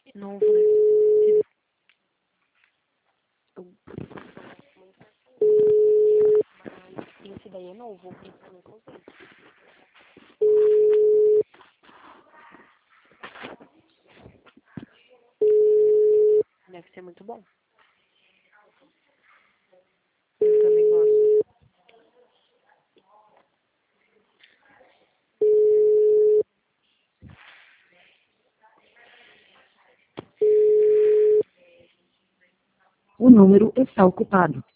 Novo, né? Mas esse daí é novo, esse eu nunca usei. Deve ser muito bom. Eu também gosto. O número está ocupado.